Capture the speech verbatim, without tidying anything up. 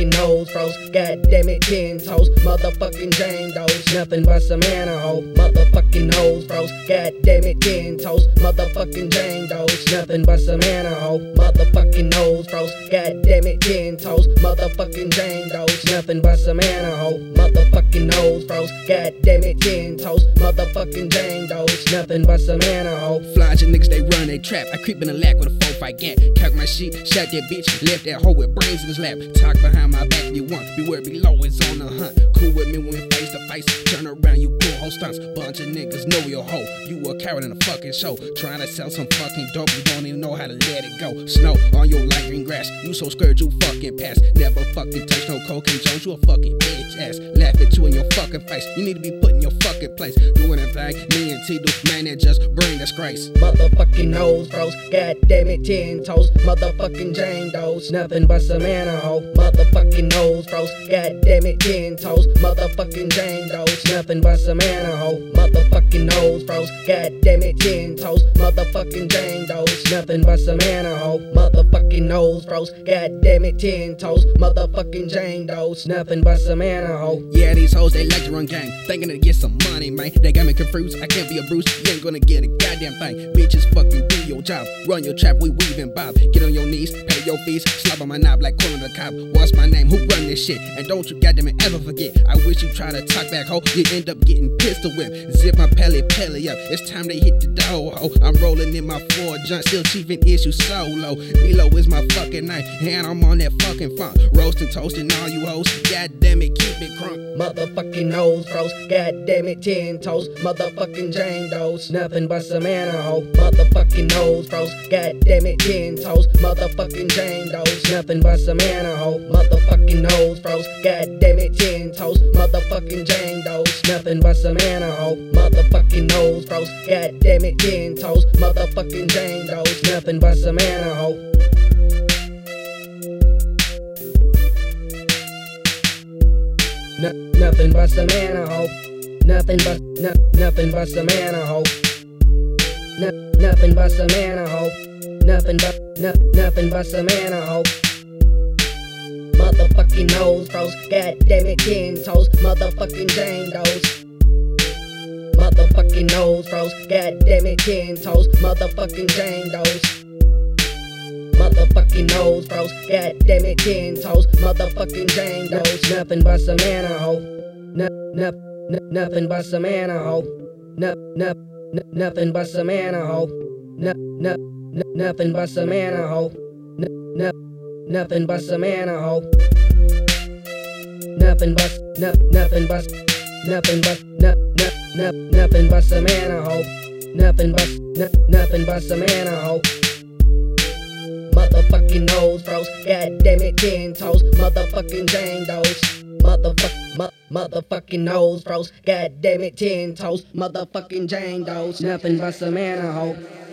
motherfucking nose froze. God damn it, ten toes, motherfucking Jane Doe's. Nothing but some animal, motherfucking nose froze. God damn it, ten toes, motherfucking Jane Doe's. Nothing but some animal, motherfucking nose froze. God damn it, ten toes, motherfucking Jane Doe's. Nothing but some animal, motherfucking nose froze. God damn it, ten toes, motherfucking Jane Doe's. Nothing but some animal. Flies and niggas, they run, they trap. I creep in the lack with a four fight gang. Cock my shit, shot that bitch, left that hoe with brains in his lap. Talk behind my back if you want, beware below is on the hunt. Cool with me when we face to face, turn around, you pull whole stunts. Bunch of niggas know your hoe, you a coward in a fucking show. Trying to sell some fucking dope, you don't even know how to let it go. Snow on your light green grass, you so scared you fucking pass. Never fucking touch no cocaine Jones, you a fucking bitch ass. Laugh at you in your fucking face, you need to be put in your fucking place. Doing a thing, me and T do, man, that just bring disgrace. Motherfucking nose froze, god damn it, ten toes, motherfucking Jane Doe's. Nothing but some animal, motherfucking nose froze, god damn it, ten toes, motherfucking Jane Doe's. Nothing but some animal, motherfucking nose froze, god damn it, ten toes, motherfucking Jane Doe's. Nothing but some animal, motherfucking nose froze, god damn it, ten toes, motherfucking Jane Doe's. Nothing but some animal. Yeah, these hoes, they like to run gang, thinking to get some money, man. They got me confused, I can't be a Bruce, you ain't gonna get a goddamn thing. Bitches fucking do your job, run your trap, we weave and bob. Get on your knees, pay your fees, slap on my knob like calling the cop. What's my name, who run this shit? And don't you goddamn it ever forget, I wish you try to talk back, ho, you end up getting pistol whipped. Zip my pelly pelly up, it's time to hit the door, ho. I'm rolling in my Ford junk, still chiefing issue solo. Below is my fucking name, and I'm on that fucking funk. Roasting, toasting all you hoes, goddamn it, keep it crunk. Motherfucking nose froze, god damn it, ten toes, motherfucking Jane Doe's. Nothing but some animal, motherfucking nose froze, god damn it, ten toes, motherfucking Jane Doe's. Nothing but some animal, motherfucking nose froze, god damn it, ten toes, motherfucking Jane Doe's. Nothing but some animal, motherfucking nose froze, god damn it, ten toes, motherfucking Jane Doe's. Nothing but some animal. No, nothing but some animal. Nothing but no, nothing but some animal. No, nothing but some animal. Nothing but no, nothing but some animal. Motherfucking nose froze, god damn it, ten toes, motherfucking Jane Doe's. Motherfucking nose froze, god damn it, ten toes, motherfucking Jane Doe's. Motherfucking nose froze, god damn it, ten toes, motherfucking Jane Doe's. Nothing but some animal. No, no, no, nothing but some animal. No, no, no, nothing but some animal. No, no, no, nothing but some animal. No, no, nothing but some animal. Nothing but, no, nothing but, nothing but, no, no, no, nothing but some animal. Nothing but, no, nothing but some animal. Motherfucking nose froze, god damn it, ten toes, motherfucking Jane Doe's. Motherfuck, mu motherfucking nose froze, god damn it, ten toes, motherfucking Jane Doe's. Nothing but some animal.